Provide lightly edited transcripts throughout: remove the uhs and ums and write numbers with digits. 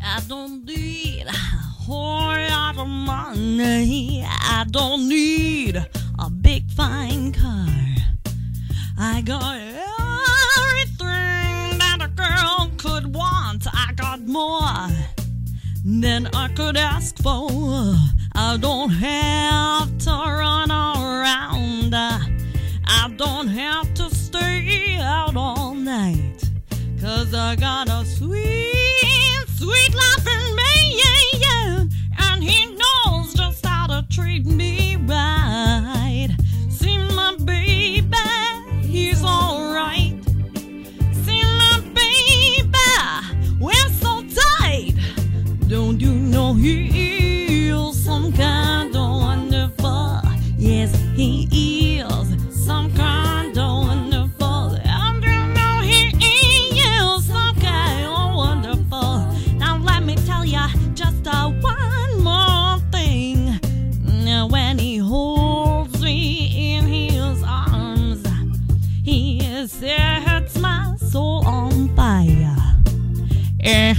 I don't need a whole lot of money. I don't need a big fine car. I got everything that a girl could want. I got more than I could ask for. I don't have to run around. I don't have to stay out all night. 'Cause I got a sweet, sweet loving man, and he knows just how to treat me right. See my baby, he's alright. See my baby, we're so tight. Don't you know he is some kind of wonderful? Yes, he is some kind of wonderful. And you know he is some kind of wonderful. Now let me tell ya just one more thing. Now when he holds me in his arms, he sets my soul on fire. And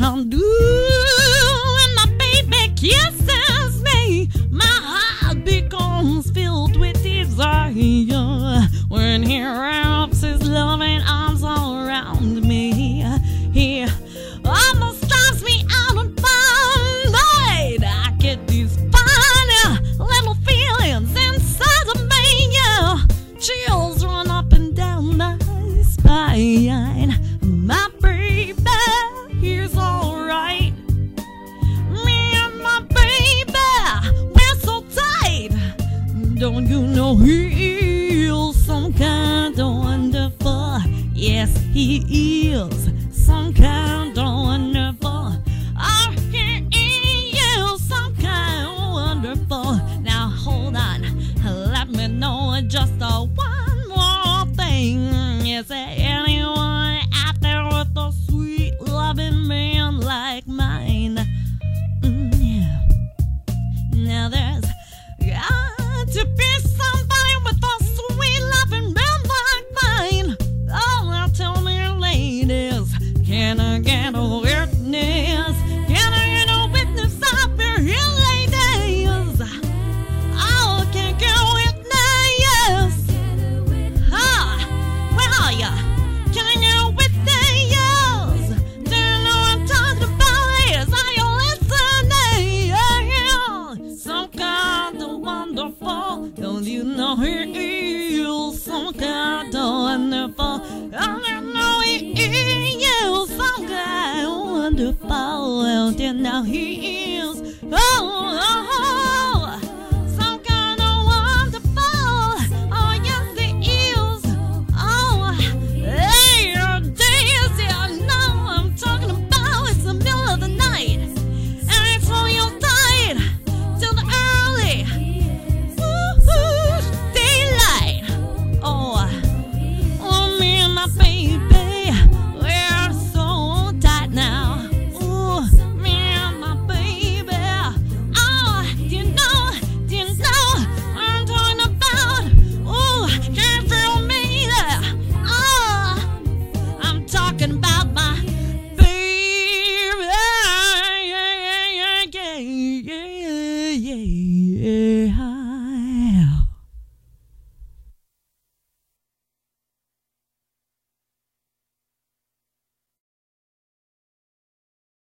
when my baby kisses me, my heart becomes filled with desire. When he wraps his loving arms around me, he almost drives me out of my mind. I get these funny little feelings inside of me. Chills run up and down my spine. My baby, he's alright. Me and my baby, we're so tight. Don't you know he is some kind of wonderful? Yes, he is some kind of wonderful. Oh, he is some kind of wonderful. Now hold on, let me know just one more thing. Is there anyone out there with a sweet loving man like mine? Yeah. Now there's got to be somebody with a sweet loving man like mine. Oh, now tell me, ladies, can I get a witness? Can I get a witness up here, ladies? Oh, can I get a witness? Where are ya? Can I get a witness? Do you know what I'm talking about? Is are you listening? Some kind of wonderful. Don't you know he is some kind of wonderful? Don't you know he is some kind of wonderful? Don't you know he is? Oh, oh, oh.